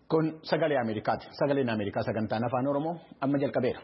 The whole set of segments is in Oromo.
Kun sagalee Ameerikaati. Sagaleen Ameerikaa sagantaan afaan Oromoo amma jalqabeera.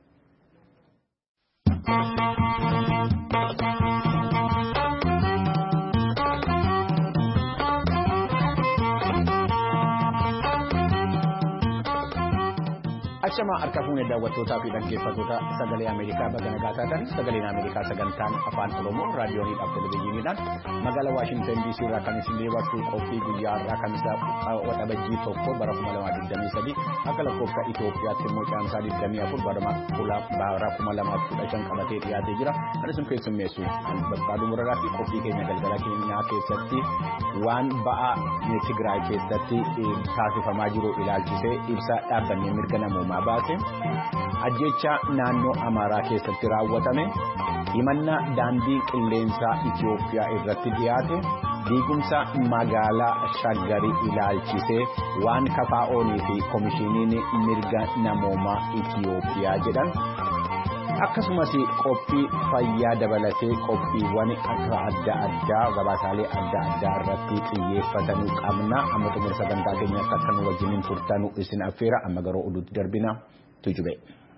Achama harka fuunee daawwattootaa fi dhaggeeffattoota sagalee Ameerikaa baga nagaa taatan sagaleen Ameerikaa sagantaan afaan Oromoo raadiyooniidhaaf televezyiiniidhaan magaalaa Waashintan DC irraa kan isin dhiyeessu qophii guyyaa irraa kamisaa waxabajjii tokko bara 2023 akka lakkoofsa Itoophiyaatti immoo caamsaa 24 bara 2015 qabatee dhiyaatee jira. Kan isin keessummeessu Babbaaduu Muraraa fi qophii keenya galgala keenyaa keessatti waan ba'aa Tigraay keessatti taasifamaa jiru ilaalchisee ibsa dhaabbannee mirga namoomaa baase ajjeechaa naannoo Amaaraa keessatti raawwatame himannaa daandii qilleensaa Itoophiyaa irratti dhiyaate diigumsa magaalaa Shaggarii ilaalchisee waan KFO'nii fi Komishiiniin mirga namoomaa Itoophiyaa jedhan akkasumas qophii fayyaa dabalatee qophiiwwan akka adda addaa gabaasaalee adda addaa irratti xiyyeeffatanuu qabna. Amma xumura sagantaa keenya akka nu wajjin turtanuu isin affeera. Amma garuu oduutti darbina tujube.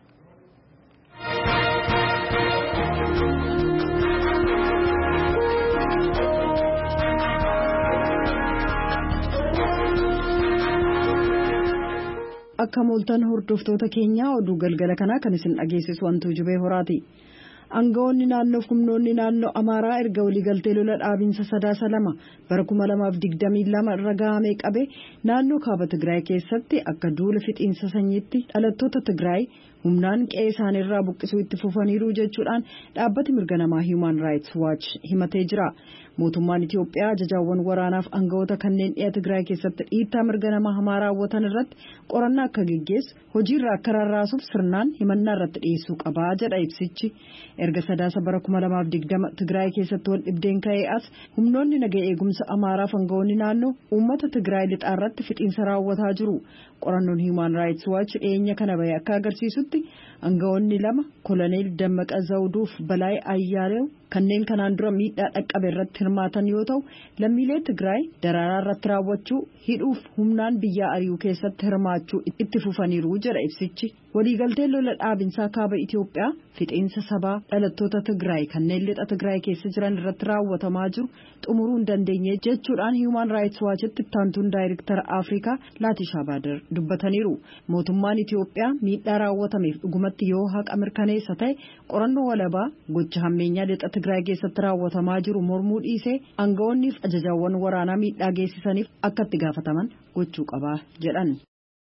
Akka mooltan hordoftoota keenyaa oduu galgala kanaa kan isin dhageessisu wantu jubee horaati. Aangawoonni naannoo humnoonni naannoo Amaaraa erga waliigaltee lola dhaabinsa sadaasa lama bara 2022 irra gahamee qabe naannoo kaaba Tigraay keessatti akka duula fixiinsa sanyiitti dhalattoota Tigraay humnaan qe'ee isaaniirraa buqqisuu itti fufaniiru jechuudhaan dhaabbati mirga namaa Human Rights Watch himatee jira. Mootummaan Itoophiyaa ajajaawwan waraanaaf aangawoota kanneen dhiyaa Tigraay keessatti dhiittaa mirga namaa hamaa raawwatan irratti qorannaa akka geggeessu hojiirra akka rarraasuuf sirnaan himannaa irratti dhiyeessuu qabaa jedha ibsichi. Erga sadaasa bara 2020 Tigraay keessatti wal dhibdeen ka'ee as humnoonni nagaa eegumsa Amaaraaf aangawoonni naannoo uummata Tigraay lixaa irratti fixiinsa raawwataa jiru. Qorannoon Human Rights Watch dhiyeenya kana bahe akka agarsiisutti aangawoonni lama Koloneel Dammaqa Zawuduuf Balaay Ayyaalew kanneen kanaan dura miidhaa dhaqqabe irratti hirmaatan yoo ta'u lammiilee Tigraay daraaraa irratti raawwachuu hidhuuf humnaan biyya ari'uu keessatti hirmaachuu itti fufaniiru jedha ibsichi. Waliigalteen lola dhaabinsaa kaaba Itoophiyaa fixiinsa sabaa dhalattoota Tigraay kanneen lixa Tigraay keessa jiran irratti raawwatamaa jiru xumuruu hin dandeenye jechuudhaan Human Rights Watchitti ittaantuun daayirektara Afrikaa Laatishaa Baadar dubbataniiru. Mootummaan Itoophiyaa miidhaa raawwatameef dhugumatti yoo haqa mirkaneessa ta'e qorannoo walabaa gocha hammeenyaa lixa Tigraay keessatti raawwatamaa jiru mormuu dhiisee aangawoonniif ajajaawwan waraanaa miidhaa geessisaniif akka itti gaafataman gochuu qabaa jedhan.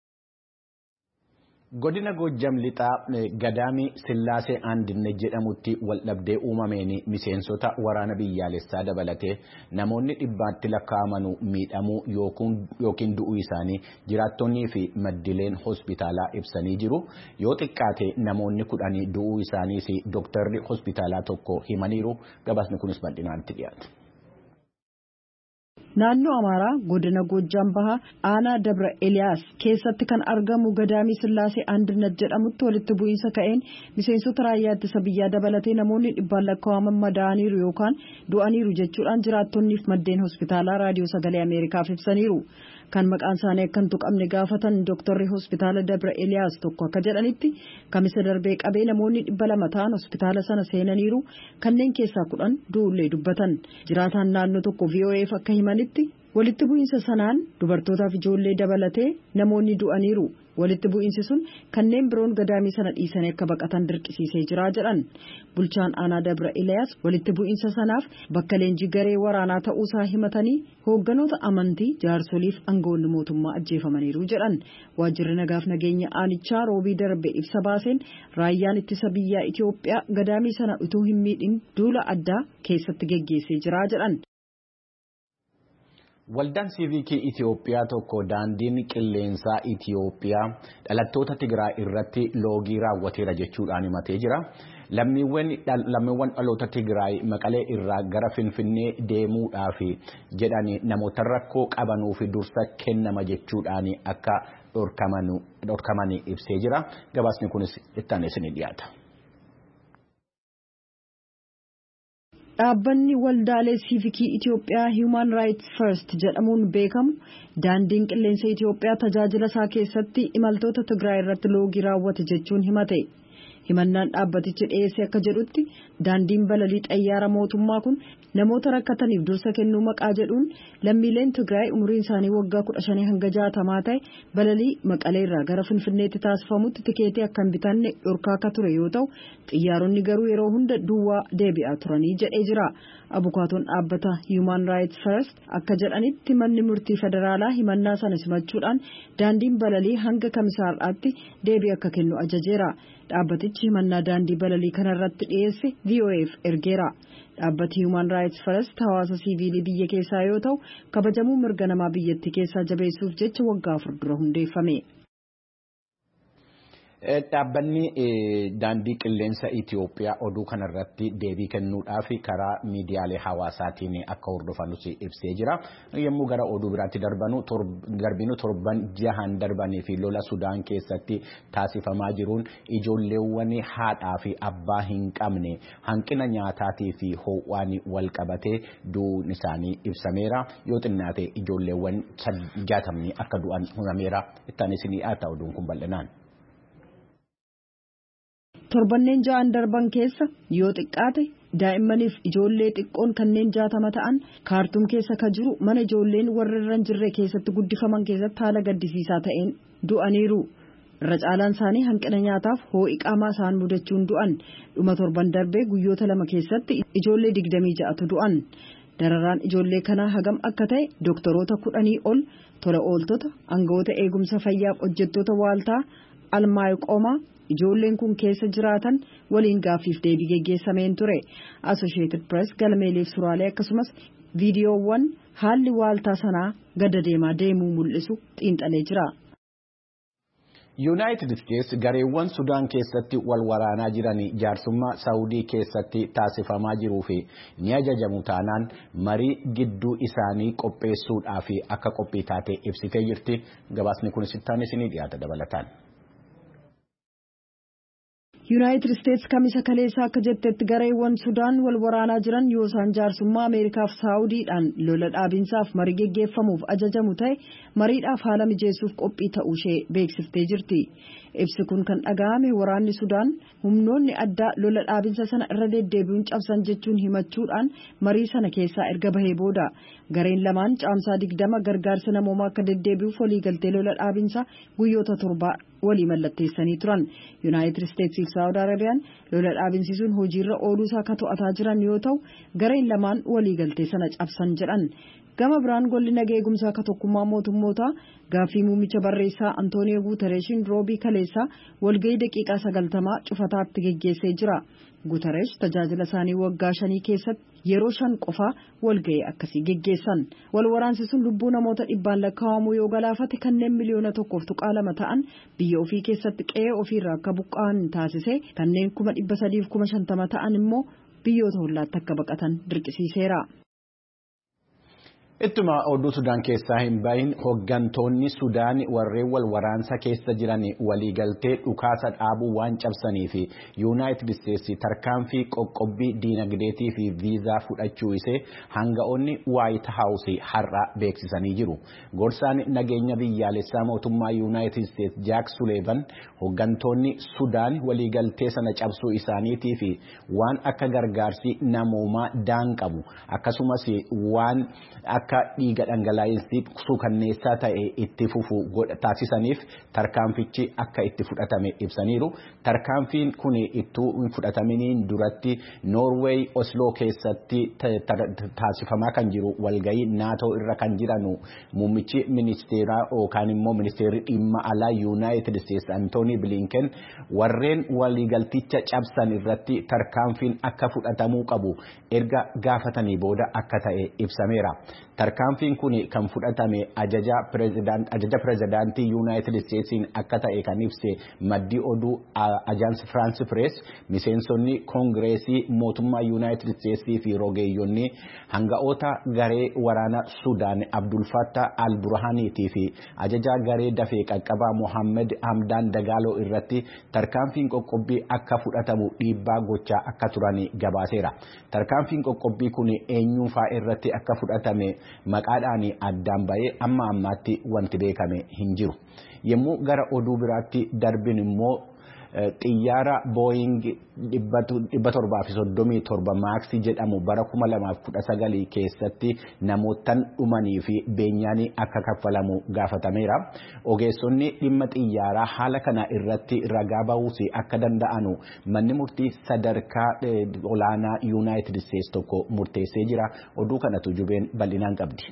Godina Goojjam lixaa Gadaamii Sillaasee Andinnee jedhamutti waldhabdee uumameen miseensota waraana biyyaalessaa dabalatee namoonni dhibbaatti lakkaa'amanuu miidhamuu yookiin du'uu isaanii jiraattonnii fi maddileen hospitaalaa ibsanii jiru. Yoo xiqqaate namoonni 10 du'uu isaaniis dooktarri hospitaalaa tokko himaniiru. Gabaasni kunis bal'inaatti dhiyaata. Naannoo Amaaraa godina Goojjam Bahaa aanaa Dabra Eliyaas keessatti kan argamu Gadaamii Sillaasee Andinnee jedhamutti walitti bu'iinsa ka'een miseensota raayyaa ittisa biyyaa dabalatee namoonni dhibbaan lakkaa'aman madaa'aniiru yookaan du'aniiru jechuudhaan jiraattonniif maddeen hospitaalaa raadiyoo sagalee Ameerikaaf ibsaniiru. Kan maqaan isaanii akka hin tuqamne gaafatan dooktarri hospitaala Dabra Eliyaas tokko akka jedhanitti kamisa darbee qabee namoonni 200 ta'an hospitaala sana seenaniiru kanneen keessaa 10 du'ullee dubbatan. Jiraataan naannoo tokko VOA'f akka himanitti walitti bu'iinsa sanaan dubartootaaf ijoollee dabalatee namoonni du'aniiru. Walitti bu'iinsi sun kanneen biroon Gadaamii sana dhiisanii akka baqatan dirqisiisee jira jedhan. Bulchaan aanaa Dabra Eliyaas walitti bu'iinsa sanaaf bakka leenjii garee waraanaa ta'uusaa himatanii hoogganoota amantii jaarsoliif aangawoonni mootummaa ajjeefamaniiru jedhan. Waajjirri nagaaf nageenya aanichaa roobii darbe ibsa baaseen raayyaan ittisa biyyaa Itoophiyaa Gadaamii sana utuu hin miidhin duula addaa keessatti geggeessee jira jedhan. Waldaan Siivikii Itoophiyaa tokko daandiin qilleensaa Itoophiyaa dhalattoota Tigraay irratti loogii raawwateera jechuudhaan himatee jira. Lammiiwwan dhaloota Tigraay Maqalee irraa gara Finfinnee deemuudhaaf jedhanii namoota rakkoo qabanuuf dursa kennama jechuudhaan akka dhorkaman ibsee jira. Gabaasni kunis itti aanee isinii dhiyaata. Dhaabbanni waldaalee siivikii Itoophiyaa Human Rights First jedhamuun beekamu daandiin qilleensa Itoophiyaa tajaajila isaa keessatti imaltoota Tigraay irratti loogii raawwate jechuun himate. Himannaan dhaabbatichi dhiyeesse akka jedhutti daandiin balalii xayyaara mootummaa kun namoota rakkataniif dursa kennuu maqaa jedhuun lammiileen Tigraay umuriin isaanii waggaa 15 hanga 60 ta'e balalii Maqalee irraa gara Finfinneetti taasifamutti tikeetii akka hin bitanne dhorkaa akka ture yoo ta'u xiyyaaronni garuu yeroo hunda duwwaa deebi'aa turanii jedhee jira. Abukaatoon dhaabbata Human Rights First akka jedhanitti manni murtii federaalaa himannaa sana simachuudhaan daandiin balalii hanga kamisaarraatti deebii akka kennu ajajeera. Dhaabbatichi himannaa daandii balalii kanarratti dhiyeesse VOA'f ergeera. Dhaabbati Human Rights First hawaasa siivilii biyya keessaa yoo ta'u kabajamuu mirga namaa biyyattii keessaa jabeessuuf jecha waggaa 4 dura hundeeffame. Dhaabbanni daandii qilleensa Itoophiyaa oduu kanarratti deebii kennuudhaaf karaa miidiyaalee hawaasaatiin akka hordofannus ibsee jira. Yommuu gara oduu biraatti darbinu torban 6 darbanii fi lola Sudaan keessatti taasifamaa jiruun ijoolleewwan haadhaa fi abbaa hin qabne hanqina nyaataatii fi ho'aan wal qabatee du'uun isaanii ibsameera. Yoo xinnaate ijoolleewwan 60 akka du'an himameera. Ittaanis ni dhiyaata oduun kun bal'inaan. Torbanneen 6 darban keessa yoo xiqqaate daa'immaniif ijoollee xiqqoon kanneen 60 ta'an kaartuum keessa ka jiru mana ijoolleen warra irra hin jirre keessatti guddifaman keessatti haala gaddisiisaa ta'een du'aniiru. Irra caalaan isaanii hanqina nyaataaf ho'i qaamaa isaan mudachuun du'an. Dhuma torban darbee guyyoota 2 keessatti ijoollee 26tu du'an. Dararaan ijoollee kanaa hagam akka ta'e doktoroota 10 ol tola ooltota aangawoota eegumsa fayyaaf hojjettoota waaltaa Almaayqoomaa ijoolleen kun keessa jiraatan waliin gaaffiif deebii geggeessameen ture. Associated Press galmeeleef suuraalee akkasumas viidiyoowwan haalli waaltaa sanaa gada deemaa deemuu mul'isu xiinxalee jira. United States gareewwan Sudaan keessatti wal waraanaa jiran jaarsummaa Saawudii keessatti taasifamaa jiruu fi ni ajajamu taanaan marii gidduu isaanii qopheessuudhaaf akka qophii taate ibsitee jirti. Gabaasni kun sittaanis ni dhiyaata dabalataan. United States kamisa kaleessaa akka jettetti gareewwan Sudaan wal waraanaa jiran yoo isaan jaarsummaa Ameerikaaf Saawudiidhaan lola dhaabinsaaf marii geggeeffamuuf ajajamu ta'e mariidhaaf haala mijeessuuf qophii ta'uu ishee beeksiftee jirti. Ibsi kun kan dhaga'ame waraanni Sudaan humnoonni addaa lola dhaabinsa sana irra deddeebi'uun cabsan jechuun himachuudhaan marii sana keessaa erga bahee booda gareen lamaan caamsaa 20 gargaarsa namoomaa akka deddeebi'uuf waliigaltee lola dhaabinsaa guyyoota 7 walii mallatteessanii turan. United States fi Saudi Arabiyaan lola dhaabinsiisuun hojiirra ooluusaa akka to'ataa jiran yoo ta'u gareen lamaan waliigaltee sana cabsan jedhan. Gama biraan golli nagaa eegumsaa akka tokkummaa mootummootaa gaaffii muummicha barreessaa Antooniyoo Guutereeshiin roobii kaleessaa walgahii daqiiqaa 90 cufataatti geggeessee jira. Guutereesh tajaajila isaanii waggaa 5 keessatti yeroo 5 qofaa walgahii akkasii geggeessan. Wal waraansiisuun lubbuu namoota 100 lakkaa'amuu yoo galaafate kanneen miliyoona 1.2 ta'an biyya ofii keessatti qe'ee ofiirraa akka buqqa'an taasise kanneen 350,000 ta'an immoo biyyoota hollaatti akka baqatan dirqisiiseera. Ittuma oduu Sudaan keessaa hin bahin hoggantoonni Sudaan warreen wal waraansa keessa jiran waliigaltee dhukaasa dhaabuu waan cabsanii fi United States tarkaanfii qoqqobbii diinagdeetii fi viizaa fudhachuu isee hanga'oonni White House har'a beeksisanii jiru. Gorsaan nageenya biyyaalessaa mootummaa United States Jack Sullivan hoggantoonni Sudaan waliigaltee sana cabsuu isaaniitii fi waan akka gargaarsi namoomaa daanqamu akkasumas waan akka dhiiga dhangalaa'insi suukanneessaa ta'e itti fufu taasisaniif tarkaanfichi akka itti fudhatame ibsaniiru. Tarkaanfiin kun ittuu hin fudhataminiin duratti Norway Oslo keessatti taasifamaa kan jiru walgahii NATO irra kan jiranu muummichi ministeeraa yookaan immoo ministeerri dhimma alaa United States Anthony Blinken warreen waliigalticha cabsan irratti tarkaanfiin akka fudhatamuu qabu erga gaafatanii booda akka ta'e ibsameera. Tarkaanfiin kun kan fudhatame ajaja pirezidaantii Yuunaayitid Isteetsiin akka ta'e kan ibse maddi oduu Ajaansi Firaansi Pirees miseensonni koongireesii mootummaa Yuunaayitid Isteetsii fi rogeeyyonni hanga'oota garee waraana Sudaan Abdul Fattah al-Burhaaniitii fi ajajaa garee dafee qaqqabaa Mohammed Hamdaan Dagaaloo irratti tarkaanfiin qoqqobbii akka fudhatamu dhiibbaa gochaa akka turan gabaaseera. Tarkaanfiin qoqqobbii kun eenyuufaa irratti akka fudhatame maqaadhaan addaan ba'ee amma ammaatti wanti beekame hin jiru. Yommuu gara oduu biraatti darbin immoo xiyyaara Boeing 737 Max jedhamu bara 2019 keessatti namootaan dhumanii fi beenyaan akka kaffalamu gaafatameera. Ogeessonni dhimma xiyyaaraa haala kana irratti ragaa ba'uus akka danda'anu manni murtii sadarkaa olaanaa Yuunaayitid Isteetsi tokko murteessee jira. Oduu kanatu jubeen bal'inaan qabdi.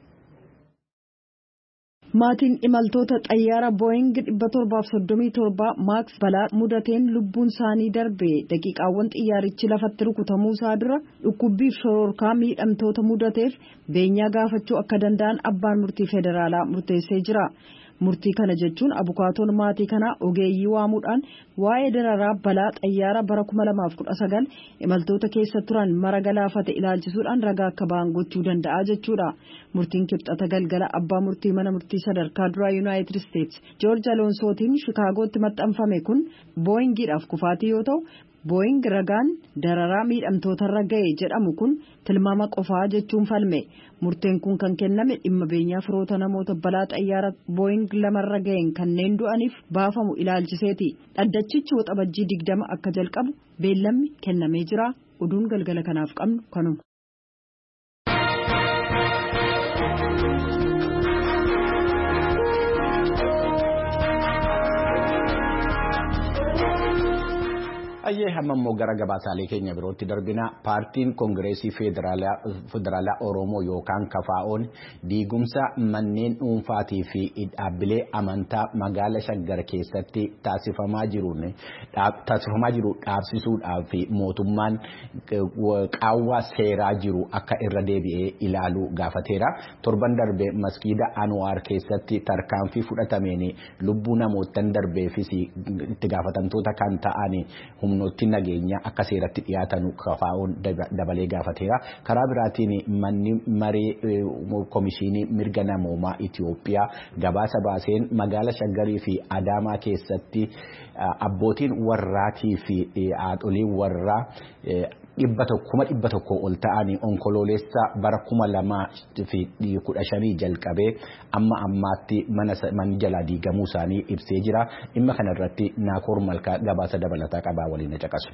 Maatiin imaltoota xayyaara Boeing 737 Max balaa mudateen lubbuun isaanii darbe daqiiqaawwan xiyyaarichi lafatti rukutamuu isaa dura dhukkubbiif shororkaa miidhamtoota mudateef beenyaa gaafachuu akka danda'an abbaan murtii federaalaa murteessee jira. Murtii kana jechuun abukaatoon maatii kanaa ogeeyyii waamuudhaan waa'ee dararaa balaa xayyaara bara 2019 imaltoota keessa turan mara galaafate ilaalchisuudhaan ragaa akka ba'an gochuu danda'a jechuudha. Murtiin kibxata galgala abbaa murtii mana murtii sadarkaa duraa Yuunaayitid Isteetsi Joorji Aloonsootiin Shikaagootti maxxanfame kun Booyingiidhaaf kufaatii yoo ta'u Boeing ragaan dararaa miidhamtootarra ga'e jedhamu kun tilmaama qofaa jechuun falme. Murteen kun kan kenname dhimma beenyaa firoota namoota balaa xayyaara Boeing lamarra ga'een kanneen du'aniif baafamu ilaalchiseeti. Dhaddachichi waxabajjii 20 akka jalqabu beellamni kennamee jira. Oduun galgala kanaaf qabnu kanuma. Ayyee hammammoo gara gabaasaalee keenya birootti darbina paartiin koongireesii federaalaa Oromoo yookaan KFO'n diigumsa manneen dhuunfaatii fi dhaabbilee amantaa magaala Shaggar keessatti taasifamaa jiru dhaabsisuudhaaf fi mootummaan qaawwa seeraa jiru akka irra deebi'ee ilaaluu gaafateera. Torban darbe maskiida Anwaar keessatti tarkaanfii fudhatameen lubbuu namootaan darbeefis itti gaafatamtoota kan ta'an humnooti nageenya akka seeratti dhiyaatan KFO'n dabalee gaafateera. Karaa biraatiin manni maree komishinii mirga namoomaa Itoophiyaa gabaasa baaseen magaala Shaggarii fi Adaamaa keessatti abbootiin warraatii fi haadholiin warraa 100 ol ta'anii onkoloolessa bara 2015 jalqabee amma ammaatti mana jalaa diigamuu isaanii ibsee jira. Dhimma kana irratti Naakoor Malkaa gabaasa dabalataa qabaa waliin caqasu.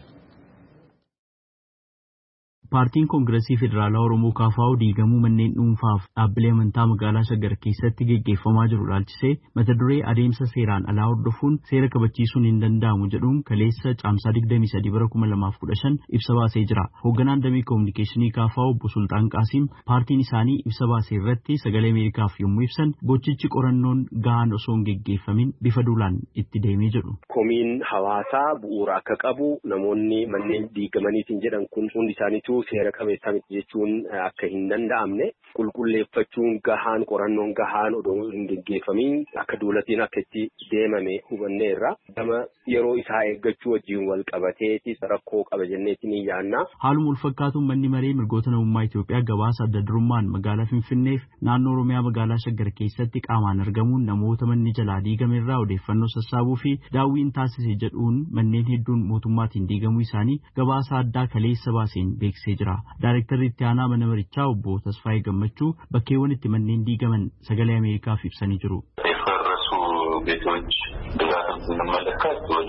Paartiin Koongireesii Federaalaa Oromoo KFO diigamuu manneen dhuunfaaf dhaabbilee amantaa magaalaa Shaggar keessatti geggeeffamaa jiru ilaalchisee mata duree adeemsa seeraan alaa hordofuun seera kabachiisuun hin danda'amu jedhuun kaleessa caamsaa 23 bara 2015 ibsa baasee jira. Hoogganaan damee koominikeeshinii KFO obbo Sultaan Qaasiim paartiin isaanii ibsa baasee irratti sagalee Ameerikaaf yommuu ibsan gochichi qorannoon gahaan osoo hin geggeeffamin bifa duulaan itti deemee jedhu. Komiin hawaasaa bu'uura akka qabu namoonni manneen diigamaniitiin jedhan kun hundi isaaniitu seera qabeessa miti jechuun akka hin danda'amne qulqulleeffachuun gahaan qorannoon gahaan odoo hin geggeeffamin akka duulatiin akka itti deemame hubanneerra gama yeroo isaa eeggachuu wajjin wal qabateeti rakkoo qaba jenneetiin yaanna. Haaluma wal fakkaatuun manni maree mirgoota namummaa Itoophiyaa gabaasa adda durummaan magaalaa Finfinneef naannoo Oromiyaa magaalaa Shaggar keessatti qaamaan argamuun namoota manni jalaa diigame irraa odeeffannoo sassaabuu fi daawwiin taasise jedhuun manneen hedduun mootummaatiin diigamuu isaanii gabaasa addaa kaleessa baaseen beeksisee jira. Daayirektarri itti aanaa mana marichaa obbo Tasfaayee Gammachuu bakkeewwan itti manneen diigaman sagalee Ameerikaaf ibsanii jiru. ቤቶች ብዛትን ስንመለከት ወደ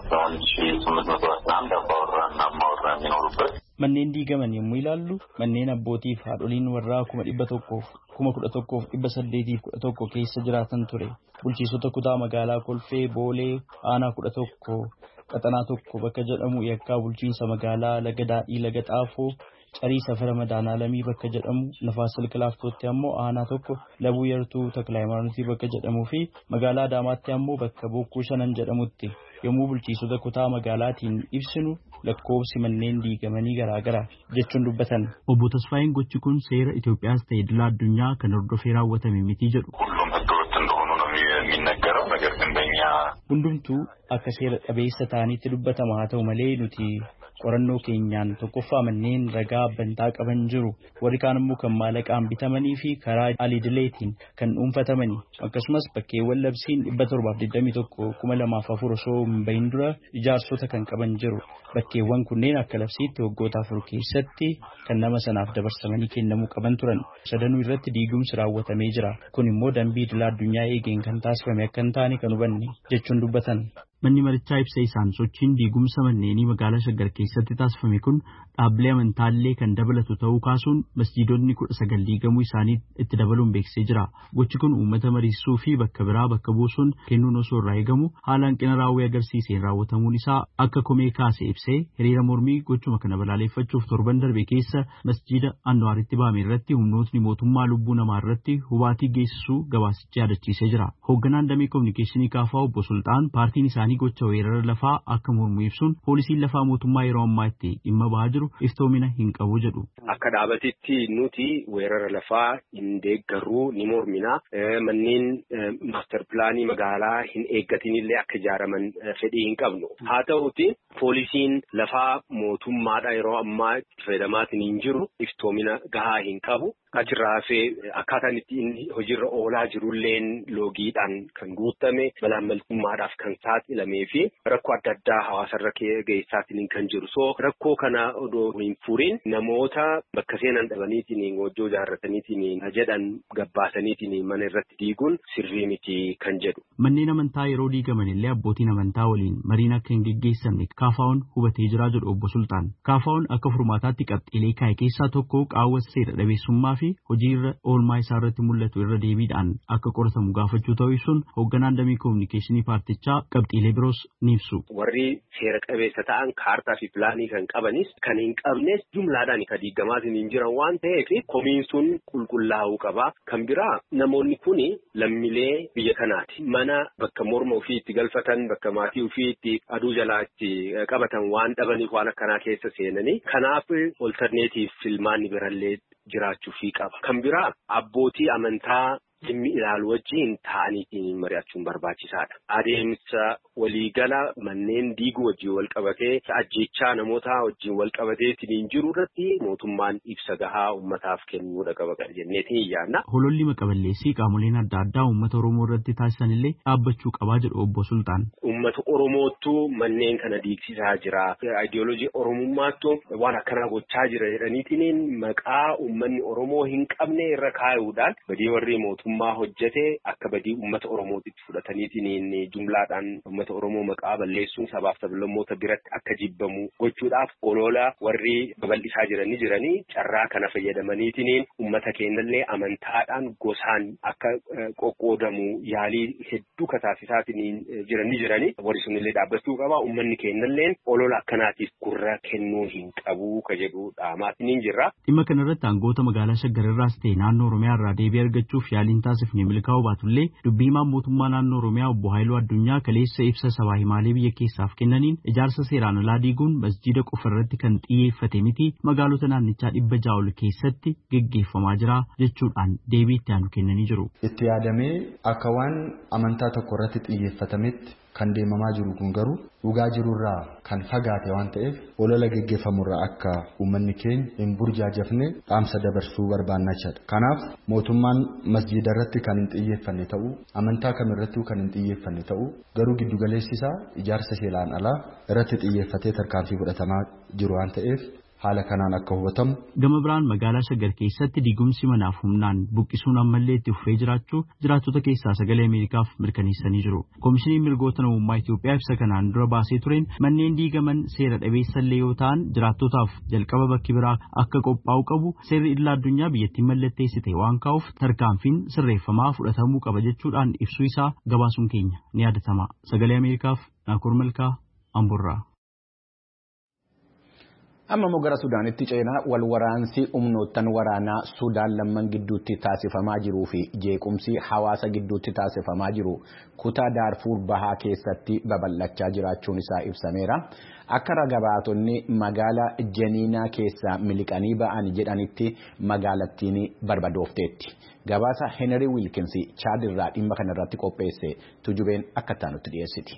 11811 አባወራና እማወራ የሚኖሩበት manneen diigaman yommuu ilaallu manneen abbootiif haadholiin warraa 111,811 keessa jiraatan ture. Bulchiisota kutaa magaalaa Kolfee, Boolee, Aanaa 11, Qaxanaa 1 bakka jedhamu yakkaa bulchiinsa magaalaa Laga Daadhii Laga Xaafoo, Carii Safara Madaanaa Lamii bakka jedhamu, Nafaas Silka Laaftootti ammoo Aanaa 1, Labuu Yartuu Taklaayimaanotii bakka jedhamuu fi magaalaa Adaamaatti ammoo bakka Bokkuu Shanan jedhamutti. Yommuu bulchiisota kutaa magaalaatiin ibsinu lakkoofsi manneen diigamanii garaagara jechuun dubbatan. Obbo Tasfaayeen gochi kun seera Itoophiyaas ta'e idil addunyaa kan hordofee raawwatame miti jedhu. Hundumtuu akka seera qabeessa ta'anitti dubbatama haa ta'u malee nuti qorannoo keenyaan tokkoffaa manneen ragaa bantaa qaban jiru warri kaan immoo kan maallaqaan bitamanii fi karaa alidileetiin kan dhuunfatamanii akkasumas bakkeewwan labsiin 721,2004 osoo hin bahin dura ijaarsota kan qaban jiru bakkeewwan kunneen akka labsiitti waggoota 4 keessatti kan nama sanaaf dabarsamanii kennamuu qaban turan sadanuu irratti diigumsi raawwatamee jira kun immoo dambii idil addunyaa eegeen kan taasifame akka hin taane kan hubanne jechuun dubbatan. Manni marichaa ibsa isaan sochiin diigumsa manneenii magaalaa Shaggar keessatti taasifame kun dhaabbilee amantaallee kan dabalatu ta'uu kaasuun masjiidonni 19 diigamuu isaanii itti dabaluun beeksisee jira. Gochi kun uummata mariisuu fi bakka biraa bakka buusuun kennuun osoo irraa eegamu haala hanqina raawwii agarsiiseen raawwatamuun isaa akka komee kaase ibsee hiriira mormii gochuma kana balaaleffachuuf torban darbe keessa masjiida Anwaaritti bahame irratti humnootni mootummaa lubbuu namaa irratti hubaatii geessisuu gabaasichi yaadachiisee jira. Hoogganaan damee kominikeeshinii kaafaa obbo Sultaan paartiin isaanii gocha weerara lafaa akka mormu ibsuun poolisiin lafaa mootummaa yeroo ammaa itti dhimma bahaa jiru iftoomina hin qabu jedhu. Akka dhaabatitti nuti weerara lafaa hin deeggarru ni mormina manneen maaster pilaanii magaalaa hin eeggatinillee akka ijaaraman fedhii hin qabnu. Haa ta'uti poolisiin lafaa mootummaadha yeroo ammaa itti fayyadamaatiin hin jiru iftoomina gahaa hin qabu. Achirraa hafee akkaataan itti inni hojiirra oolaa jirulleen loogiidhaan kan guutame malaammaltummaadhaaf kan saaxilamee fi rakkoo adda addaa hawaasarra geessaatiin kan jiru. So rakkoo kana odoo hin furiin namoota bakka seenan dhabaniitiin hojii ijaarrataniitiin jedhan gabbaasaniitiin mana irratti diiguun sirrii miti kan jedhu. Manneen amantaa yeroo diigaman illee abbootiin amantaa waliin mariin akka hin geggeessamne KFO'n hubatee jira jedhu obbo Sultaan. KFO'n akka furmaataatti qabxiilee kaa'e keessaa tokko qaawwa seera dhabeessummaa fi hojii irra oolmaa isaa irratti mul'atu irra deebiidhaan akka qoratamu gaafachuu ta'uu ibsuun hoogganaan damee kominikeeshinii paartichaa qabxiilee biroos ni ibsu. Warri seera qabeessa ta'an kaartaa fi pilaanii kan qabanis kan hin qabnes jumlaadhaan kan diigamaatiin hin jiran waan ta'eef komiin sun qulqullaa'uu qaba. Kan biraa namoonni kun lammiilee biyya kanaati. Mana bakka morma ofii itti galfatan bakka maatii ofii itti aduu jalaa itti qabatan waan dhabaniif waan akkanaa keessa seenanii kanaaf olterneetiif filmaanni birallee jiraachuu qaba. Kan biraa abbootii amantaa dhimmi ilaalu wajjin ta'aniitiin mari'achuun barbaachisaadha. Adeemsa waliigala manneen diiguu wajjin wal qabatee ajjechaa namoota wajjin wal qabateetiin jiru irratti mootummaan ibsa gahaa uummataaf kennuudha qaba jenneetiin yaadna. Hololli maqaballeessii qaamoleen adda addaa uummata Oromoo irratti taasisan illee dhaabbachuu qabaa jedhu obbo Sultaan. Uummata Oromoottu manneen kana diigsisaa jira. Ayidiyooloojii Oromummaattu waan akkanaa gochaa jira jedhaniitiin maqaa uummanni Oromoo hin qabne irra kaa'uudhaan badii warri mootummaa hojjete akka badii uummata Oromootitti fudhataniitiin jumlaadhaan uummata Oromoo maqaa balleessuun sabaaf sablammoota biratti akka jibbamu gochuudhaaf olola warri babal'isaa jiranii carraa kana fayyadamaniitiin uummata keenyallee amantaadhaan gosaan akka qoqqoodamu yaalii hedduu kataasisaatiin jiranii warri sunillee dhaabbachuu qaba. Uummanni keenyallee olola akkanaatiif gurra kennuu hin qabu ka jedhu dhaamaatiin jirra. Dhimma kanarratti aangoota magaalaa Shaggar irraas ta'e naannoo Oromiyaa irraa deebii argachuuf yaaliin taasifne milkaa'uu baatullee dubbii himaan mootummaa naannoo Oromiyaa obbo Haayiluu Addunyaa kaleessa ibsa sabaa himaalee biyya keessaaf kennaniin ijaarsa seeraan alaa diiguun masjiida qofa irratti kan xiyyeeffate miti magaalota naannichaa 600 ol keessatti geggeeffamaa jira jechuudhaan deebii itti aanu kennanii jiru. Itti yaadamee akka waan amantaa tokko irratti xiyyeeffatametti kan deemamaa jiru kun garuu dhugaa jirurraa kan fagaate waan ta'eef olola geggeeffamurraa akka uummanni keenya hin burjaajafne dhaamsa dabarsuu barbaannachaadha. Kanaaf mootummaan masjiida irratti kan hin xiyyeeffanne ta'uu amantaa kamirrattuu kan hin xiyyeeffanne ta'uu garuu giddugaleessi isaa ijaarsa seeraan alaa irratti xiyyeeffatee tarkaanfii fudhatamaa jiru waan ta'eef haala kanaan akka hubatamu. Gama biraan magaalaa Shaggar keessatti diigumsi manaaf humnaan buqqisuun ammallee itti fufee jiraachuu jiraattota keessaa sagalee Ameerikaaf mirkaneessanii jiru. Koomishiniin mirgoota namummaa Itoophiyaa ibsa kanaan dura baasee tureen manneen diigaman seera dhabeessallee yoo ta'an jiraattotaaf jalqaba bakki biraa akka qophaa'u qabu seerri idil addunyaa biyyattiin mallatteessite waan kaa'uuf tarkaanfiin sirreeffamaa fudhatamuu qaba jechuudhaan ibsuu isaa gabaasuun keenya ni yaadatama. Sagalee Ameerikaaf Naakoor Malkaa Amburraa. Amma immoo gara Sudaanitti ceenaa wal waraansi humnoottan waraanaa Sudaan lamman gidduutti taasifamaa jiruu fi jeequmsi hawaasa gidduutti taasifamaa jiru kutaa Daarfuur Bahaa keessatti babal'achaa jiraachuun isaa ibsameera. Akka ragabaatonni magaalaa Jeniinaa keessaa miliqanii ba'an jedhanitti magaalattiin barbadoofteetti. Gabaasa Henry Wilkins Chaad irraa dhimma kanarratti qopheesse tujubeen akka taanutti dhiyeessiti.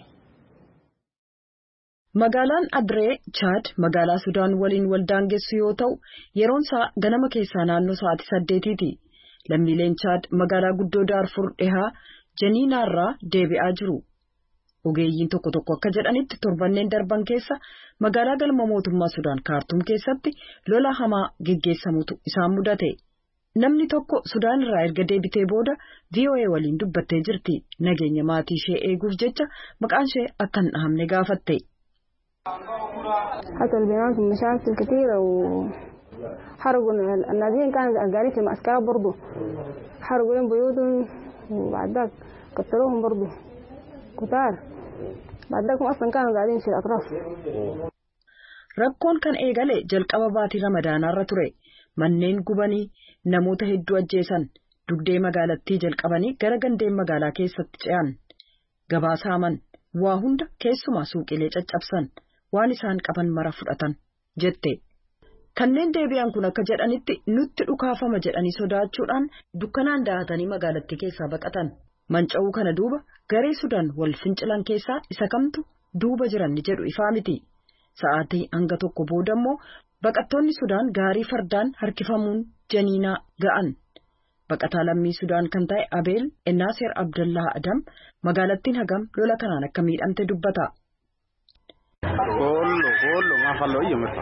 Magaalaan Adree Chaad magaalaa Sudaan waliin waldaangessu yoo ta'u yeroon isaa ganama keessaa naannoo sa'aatii 8ti. Lammiileen Chaad magaalaa guddoo Daarfur dhihaa Jeniinaarraa deebi'aa jiru. Ogeeyyiin tokko tokko akka jedhanitti torbanneen darban keessa magaalaa galma mootummaa Sudaan Kaartuum keessatti lola hamaa geggeessamutu isaan mudate. Namni tokko Sudaan irraa erga deebitee booda VOA waliin dubbattee jirti. Nageenya maatii ishee eeguuf jecha maqaan ishee akka hin dhahamne gaafatte. حصل بيناتهم مشاكل كثيرة وحرقوا النازحين كانوا قاعدين في معسكرات برضه حرقوا لهم بيوتهم وبعد ذاك قتلوهم برضه كتار بعد ذاك أصلا كانوا قاعدين في الأطراف. Rakkoon kan eegale jalqaba baatii Ramadaanaarra ture. Manneen gubanii namoota hedduu ajjeesan dugdee magaalattii jalqabanii gara gandeen magaalaa keessatti ce'an. Gabaa saaman waa hunda keessumaa suuqilee caccabsan. Waan isaan qaban mara fudhatan jette. Kanneen deebi'an kun akka jedhanitti nutti dhukaafama jedhanii sodaachuudhaan dukkanaan da'atanii magaalattii keessaa baqatan. Manca'uu kana duuba garee Sudaan wal fincilan keessaa isa kamtu duuba jiran ni jedhu ifaa miti. Sa'aatii hanga tokko booda immoo baqattoonni Sudaan gaarii fardaan harkifamuun Jeniinaa ga'an. Baqataa lammii Sudaan kan ta'e Abeel Enaaser Abdullah Adam magaalattiin hagam lola kanaan akka miidhamte dubbata. كله ما خلوا أي مرة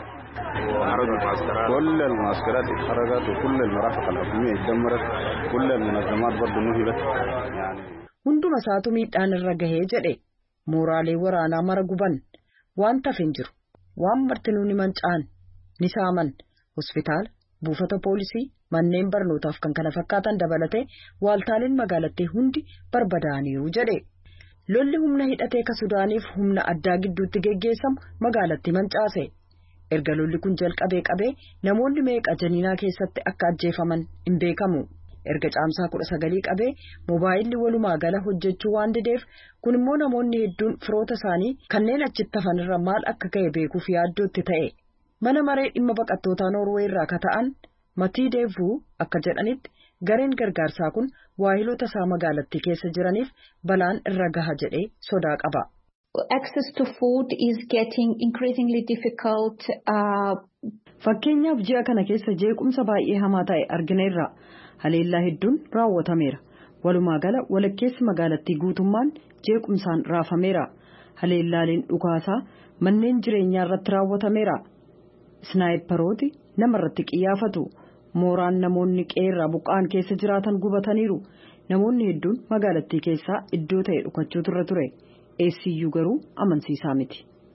كل المعسكرات اتحرقت وكل المرافق الحكومية اتدمرت كل المنظمات برضه نهبت يعني hunduma isaatu miidhaan irra gahee jedhe mooraalee waraanaa mara guban waan tafin jiru waan martinuu ni manca'an ni saaman hospitaala buufata poolisii manneen barnootaaf kan kana fakkaatan dabalatee waaltaaleen magaalattii hundi barbadaaniiru jedhe. Lolli humna hidhatee ka Sudaaniif humna addaa gidduutti geggeessamu magaalatti mancaase. Erga lolli kun jalqabee qabee namoonni meeqa Jeniinaa keessatti akka ajjeefaman hin beekamu. Erga caamsaa 19 qabee moobaayilli walumaa gala hojjechuu waan dideef kun immoo namoonni hedduun firoota isaanii kanneen achitti hafanirra maal akka ga'e beekuuf yaaddootti ta'e. Mana maree dhimma baqattootaa Noorwee irraa ka ta'an Matii Deevuu akka jedhanitti gareen gargaarsaa kun waahilota isaa magaalattii keessa jiraniif balaan irra gaha jedhee sodaa qaba. Access to food is getting increasingly difficult. Fakkeenyaaf ji'a kana keessa jeequmsa baay'ee hamaa ta'e argineerra. Haleellaa hedduun raawwatameera. Walumaa gala walakkeessi magaalattii guutummaan jeequmsaan raafameera. Haleellaaleen dhukaasaa manneen jireenyaa irratti raawwatameera. Snaayiparooti namarratti qiyyaafatu. Mooraan namoonni qeerraa buqqa'an keessa jiraatan gubataniiru. Namoonni hedduun magaalattii keessaa iddoo ta'e dhukachuu turre ture. Eessiyyuu garuu amansiisaa miti.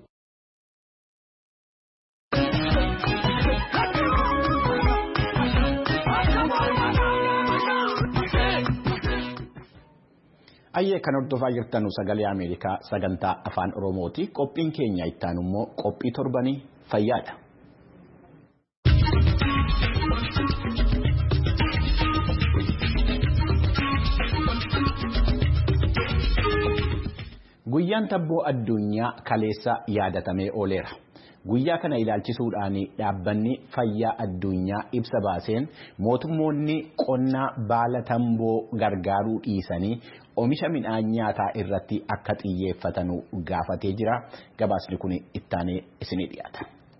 Ayyee kan hordofaa jirtanu sagalee Ameerikaa sagantaa afaan Oromooti. Qophiin keenya ittaan immoo qophii torbanii fayyaadha. Guyyaan tabboo addunyaa kaleessa yaadatamee ooleera. Guyyaa kana ilaalchisuudhaan dhaabbanni fayyaa addunyaa ibsa baaseen mootummoonni qonnaa baala tamboo gargaaruu dhiisanii oomisha midhaan nyaataa irratti akka xiyyeeffatan gaafatee jira. Gabaasni kun ittaanee isinii dhiyaata.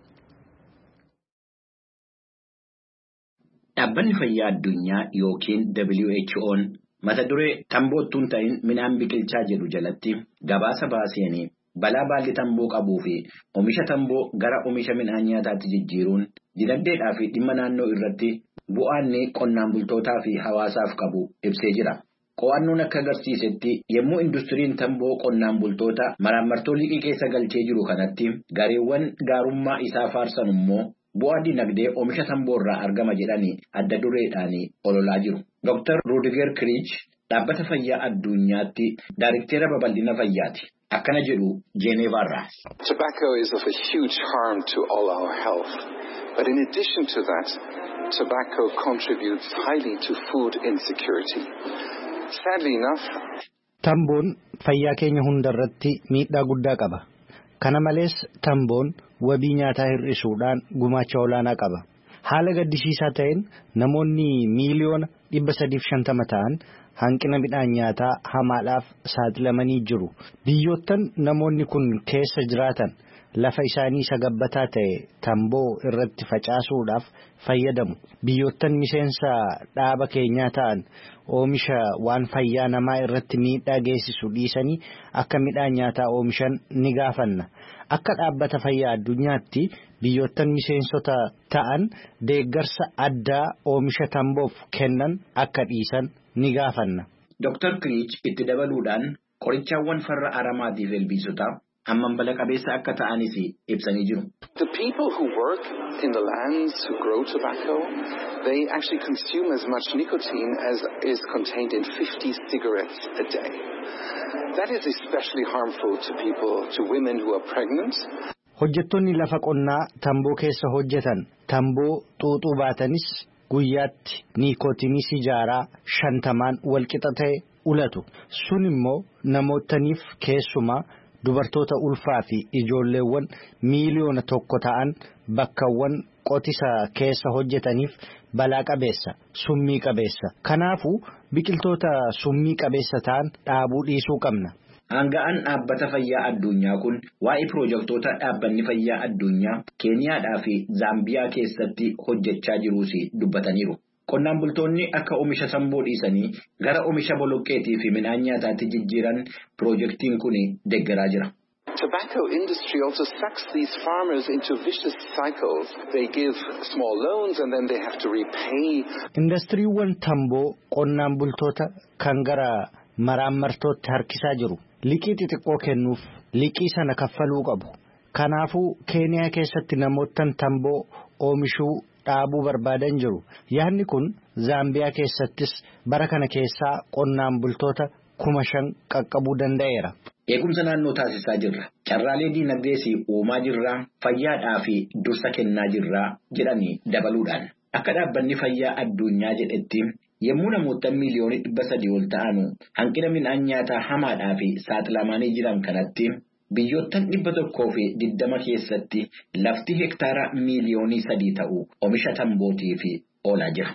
Dhaabbanni fayyaa addunyaa yookiin WHO'n mata duree tamboottuun ta'in midhaan biqilchaa jedhu jalatti gabaasa baaseenii balaa baalli tamboo qabuu fi oomisha tamboo gara oomisha midhaan nyaataatti jijjiiruun dinagdeedhaa fi dhimma naannoo irratti bu'aanni qonnaan bultootaa fi hawaasaaf qabu ibsee jira. Qo'annoon akka agarsiisetti yommuu industiriin tamboo qonnaan bultoota maraamartoo liqii keessa galchee jiru kanatti gareewwan gaarummaa isaa faarsan immoo bu'aa dinagdee oomisha tamboo irraa argama jedhanii adda dureedhaan ololaa jiru. Dr. Rudiger Kirich dhaabbata fayyaa addunyaatti Daayirikteera babal'ina fayyaati. akkana jedhu Jeeneevaarraa. Tobacco is of a huge harm to all our health, but in addition to that, tobacco contributes highly to food insecurity. Sadly enough, Tamboon fayyaa keenya hundarratti miidhaa guddaa qaba. Kana malees tamboon wabii nyaataa hir'isuudhaan gumaacha olaanaa qaba. Haala gaddisiisaa ta'een namoonni miiliyoona 350 ta'an hanqina midhaan nyaataa hamaadhaaf saaxilamanii jiru. Biyyoottan namoonni kun keessa jiraatan lafa isaanii sagabbataa ta'e tamboo irratti facaasuudhaaf fayyadamu. Biyyoottan miseensa dhaaba keenyaa ta'an oomisha waan fayyaa namaa irratti miidhaa geessisu dhiisanii akka midhaan nyaataa oomishan ni gaafanna. Akka dhaabbata fayyaa addunyaatti biyyoottan miseensota ta'an deeggarsa addaa oomisha tamboof kennan akka dhiisan ni gaafanna. Dr. Kirich itti dabaluudhaan qorichaawwan farra aramaatiif ilbiisotaa hammam bala qabeessa akka ta'anis ibsanii jiru. The people who work in the lands who grow tobacco, they actually consume as much nicotine as is contained in 50 cigarettes a day. That is especially harmful to people, to women who are pregnant. Hojjettoonni lafa qonnaa tamboo keessa hojjetan tamboo xuuxuu baatanis guyyaatti niikootinii sijaaraa 50 walqixa ta'e ulatu. Sun immoo namootaniif keessumaa dubartoota ulfaa fi ijoolleewwan miiliyoona 1 ta'an bakkawwan qotisa keessa hojjetaniif balaa qabeessa, summii qabeessa. Kanaafuu biqiltoota summii qabeessa ta'an dhaabuu dhiisuu qabna. Aanga'aan dhaabbata fayyaa addunyaa kun waa'ee piroojektota dhaabbanni fayyaa addunyaa Keeniyaadhaa fi Zaambiyaa keessatti hojjechaa jiruus dubbataniiru. Qonnaan bultoonni akka oomisha tamboo dhiisanii gara oomisha boloqqeetii fi midhaan nyaataatti jijjiiran piroojektiin kun deeggaraa jira. Tobacco industry also sucks these farmers into vicious cycles. They give small loans and then they have to repay. Industiriiwwan tamboo qonnaan bultoota kan gara maraammartootti harkisaa jiru. Liqii xixiqqoo kennuuf liqii sana kaffaluu qabu. Kanaafuu Keeniyaa keessatti namoottan tamboo oomishuu dhaabuu barbaadan jiru. Yaadni kun Zaambiyaa keessattis bara kana keessaa qonnaan bultoota 5,000 qaqqabuu danda'eera. Eegumsa naannoo taasisaa jirra. Carraalee diinagdees uumaa jirraa, fayyaadhaa fi dursa kennaa jirraa jedhanii dabaluudhaan. Akka dhaabbanni fayyaa addunyaa jedhetti yommuu namoota miiliyoona 300 ol ta'an hanqina midhaan nyaataa hamaadhaa fi saaxilamanii jiran kanatti biyyoottan 120 keessatti lafti hektaara miiliyoonii 3 ta'u oomisha tambootiif oolaa jira.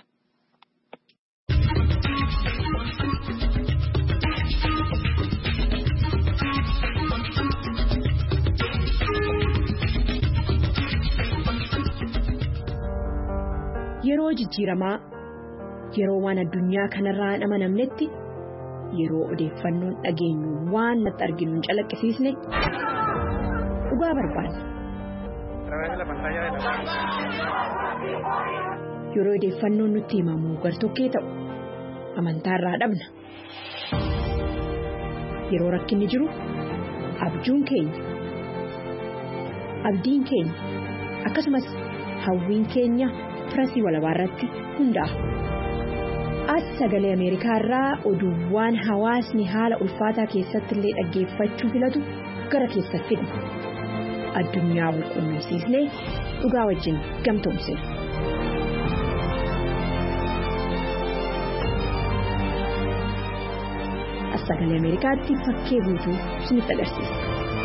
Yeroo jijjiiramaa yeroo waan addunyaa kanarraa hin amanamnetti yeroo odeeffannoon dhageenyu waan nutti arginu hin calaqqisiisne dhugaa barbaanna. Yeroo odeeffannoon nutti himamu gartokkee ta'u amantaarraa dhabna. Yeroo rakkinni jiru abjuun keenya akkasumas hawwiin keenya Pirasii walabaa irratti hundaa'a. As sagalee Ameerikaa irraa oduuwwan hawaasni haala ulfaataa keessatti illee dhaggeeffachuu filatu gara keessatti fidna. Addunyaa wal quunnamsiisnee dhugaa wajjin gamtoomsina. As sagalee Ameerikaatti fakkee guutuu isinitti agarsiisa.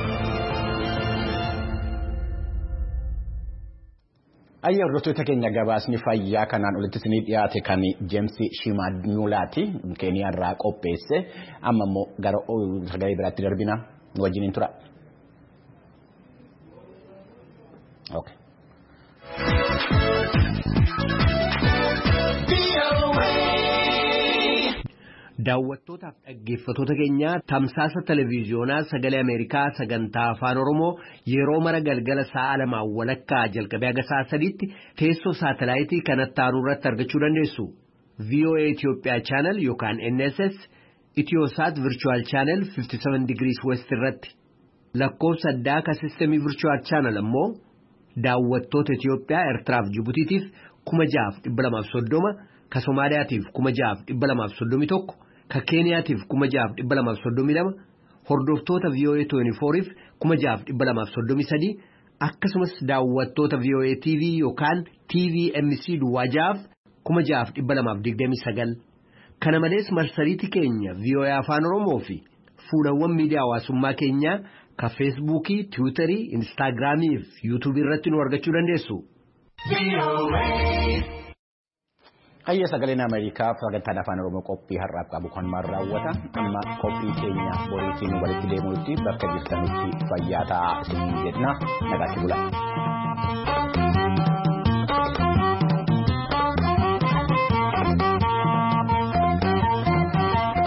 Ayyaa hordoftoota keenya gabaasni fayyaa kanaan olitti isinii dhiyaate kan Jeemsi Shimaanyulaati Keeniyaa irraa qopheesse amma immoo gara sagalee biraatti darbina wajjiniin tura. Okay. Daawwattootaaf dhaggeeffattoota keenya tamsaasa televiiziyoonaa sagalee Ameerikaa sagantaa afaan Oromoo yeroo mara galgala sa'a 2:00 jalqabee haga sa'a 3tti teessoo saatalaayitii kanatti aanu irratti argachuu dandeessu. VOA Itoophiyaa channel yookaan NSS Itiyosaat Virtual Channel 57 degrees West irratti lakkoofsa addaa ka sistemii Virtual Channel ammoo daawwattoota Itiyoophiyaa Eertiraaf Jibuutiitiif 6,230 ka Somaaliyaatiif 6,231 ka Keeniyaatiif 6,232 hordoftoota VOA 24f 6,233 akkasumas daawwattoota VOA TV yookaan TVMC duwwaajaaf 6,229 kana malees marsariitii keenya VOA Afaan Oromoo fi fuulawwan miidiyaa hawaasummaa keenyaa ka Feesbuukii, Tiwiitarii, Instaagiraamii fi Yuutuubii irratti nu argachuu dandeessu. Hayya sagaleen Ameerikaa sagantaan afaan Oromoo qophii har'aaf qabu kan raawwata amma qophii keenya boriitiin walitti deemuutti bakka jirtanitti fayyaa ta'aa isin jenna nagaatti bula.